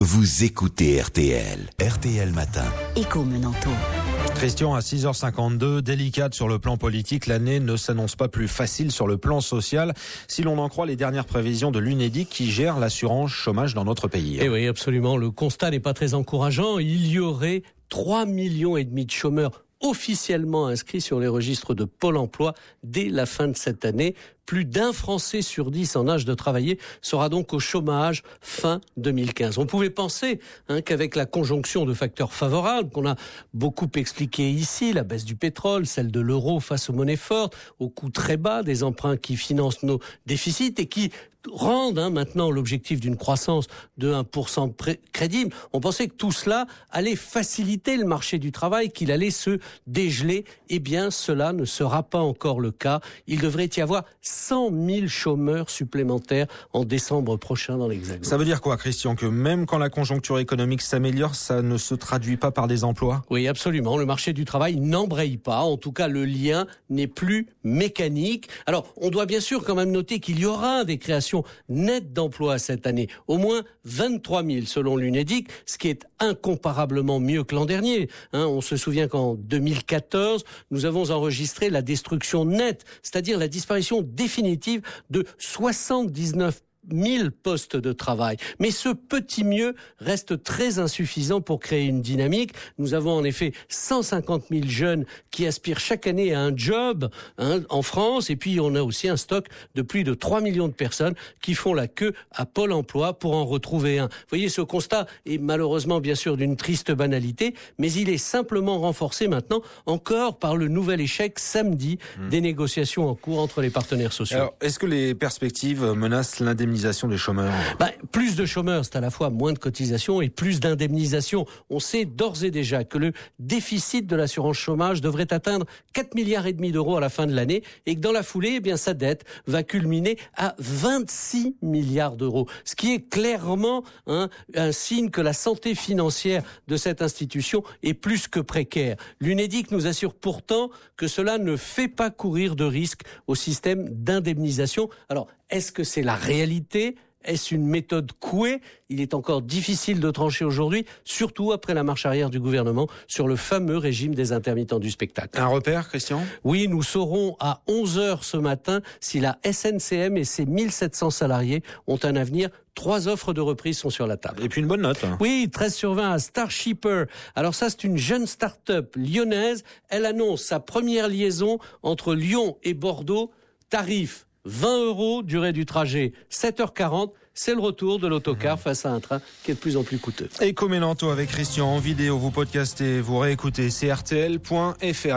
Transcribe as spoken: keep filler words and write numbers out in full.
Vous écoutez R T L. R T L Matin. Écho Menanto. Christian, à six heures cinquante-deux, délicate sur le plan politique, l'année ne s'annonce pas plus facile sur le plan social, si l'on en croit les dernières prévisions de l'Unédic qui gère l'assurance chômage dans notre pays. Eh oui, absolument. Le constat n'est pas très encourageant. Il y aurait trois millions et demi de chômeurs officiellement inscrits sur les registres de Pôle emploi dès la fin de cette année. Plus d'un Français sur dix en âge de travailler sera donc au chômage fin deux mille quinze. On pouvait penser hein, qu'avec la conjonction de facteurs favorables qu'on a beaucoup expliqué ici, la baisse du pétrole, celle de l'euro face aux monnaies fortes, au coût très bas des emprunts qui financent nos déficits et qui rendent hein, maintenant l'objectif d'une croissance de un pour cent pré- crédible. On pensait que tout cela allait faciliter le marché du travail, qu'il allait se dégeler. Eh bien, cela ne sera pas encore le cas. Il devrait y avoir cent mille chômeurs supplémentaires en décembre prochain dans l'Hexagone. Ça veut dire quoi, Christian, que même quand la conjoncture économique s'améliore, ça ne se traduit pas par des emplois ? Oui, absolument. Le marché du travail n'embraye pas. En tout cas, le lien n'est plus mécanique. Alors, on doit bien sûr quand même noter qu'il y aura des créations nettes d'emplois cette année. Au moins vingt-trois mille selon l'Unédic, ce qui est incomparablement mieux que l'an dernier. Hein, on se souvient qu'en deux mille quatorze, nous avons enregistré la destruction nette, c'est-à-dire la disparition définitive de soixante-dix-neuf mille postes de travail. Mais ce petit mieux reste très insuffisant pour créer une dynamique. Nous avons en effet cent cinquante mille jeunes qui aspirent chaque année à un job hein, en France. Et puis on a aussi un stock de plus de trois millions de personnes qui font la queue à Pôle emploi pour en retrouver un. Vous voyez, ce constat est malheureusement bien sûr d'une triste banalité, mais il est simplement renforcé maintenant encore par le nouvel échec samedi mmh. des négociations en cours entre les partenaires sociaux. Alors, est-ce que les perspectives menacent l'indemnisation des chômeurs? Bah, plus de chômeurs, c'est à la fois moins de cotisations et plus d'indemnisation. On sait d'ores et déjà que le déficit de l'assurance chômage devrait atteindre quatre milliards et demi d'euros à la fin de l'année et que dans la foulée, eh bien, sa dette va culminer à vingt-six milliards d'euros. Ce qui est clairement hein, un signe que la santé financière de cette institution est plus que précaire. L'Unédic nous assure pourtant que cela ne fait pas courir de risque au système d'indemnisation. Alors, est-ce que c'est la réalité ? Est-ce une méthode couée ? Il est encore difficile de trancher aujourd'hui, surtout après la marche arrière du gouvernement sur le fameux régime des intermittents du spectacle. Un repère, Christian ? Oui, nous saurons à onze heures ce matin si la S N C M et ses mille sept cents salariés ont un avenir. Trois offres de reprise sont sur la table. Et puis une bonne note. Oui, treize sur vingt à Starshipper. Alors ça, c'est une jeune start-up lyonnaise. Elle annonce sa première liaison entre Lyon et Bordeaux. Tarif vingt euros, durée du trajet sept heures quarante. C'est le retour de l'autocar mmh. face à un train qui est de plus en plus coûteux. Écho Menanto avec Christian en vidéo. Vous podcastez, vous réécoutez, c'est R T L point F R.